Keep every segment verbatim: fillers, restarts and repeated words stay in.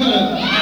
cut-up.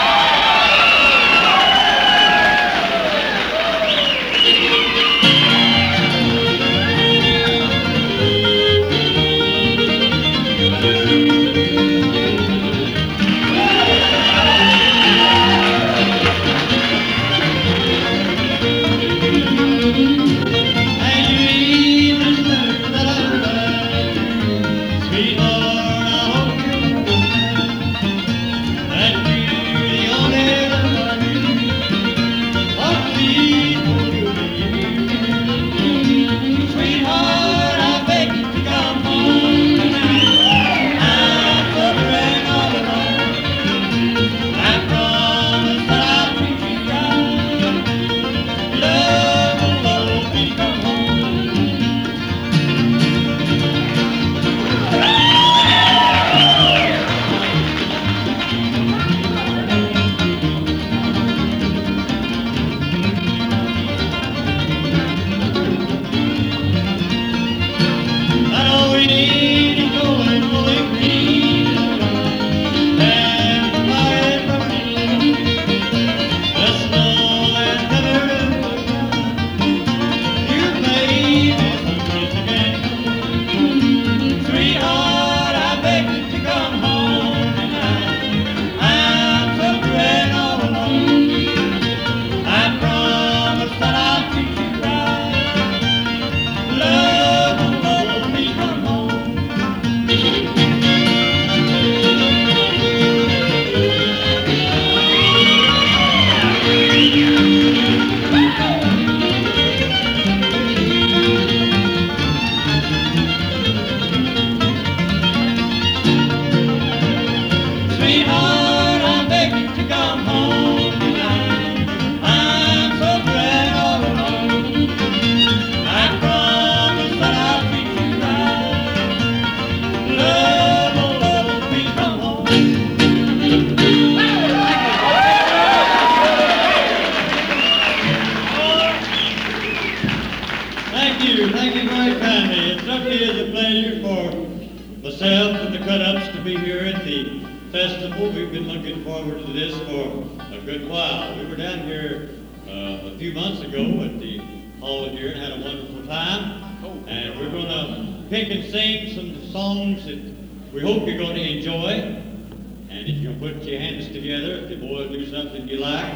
Thank you. Thank you very kindly. It certainly is a pleasure for myself and the cut-ups to be here at the festival. We've been looking forward to this for a good while. We were down here uh, a few months ago at the hall here and had a wonderful time. And we're going to pick and sing some songs that we hope you're going to enjoy. And if you'll put your hands together, if the boys do something you like,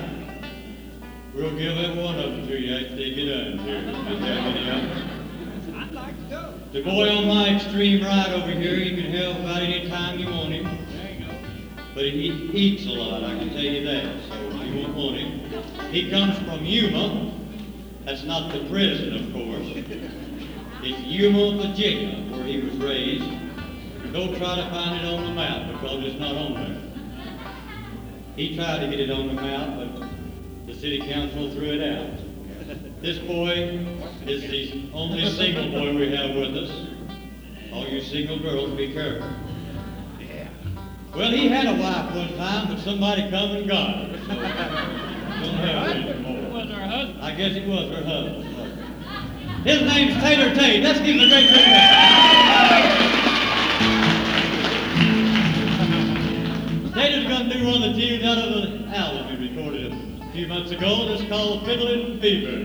we'll give every one of them to you after they get done here. Is there any of them? I'd like to go. The boy on my extreme right over here, you can help about any time you want him. There you go. But he eats a lot, I can tell you that, so you won't want him. He comes from Yuma. That's not the prison, of course. It's Yuma, Virginia, where he was raised. Don't try to find it on the map because it's not on there. He tried to get it on the map, but the city council threw it out. This boy is the only single boy we have with us. All you single girls, be careful. Well, he had a wife one time, but somebody come and got her. So don't have her anymore. It was her husband. I guess it was her husband. His name's Taylor Tate. Let's give him a great big hand. Taylor's going to do one of the tunes out of an album he recorded a few months ago. It's called Fiddlin' Fever.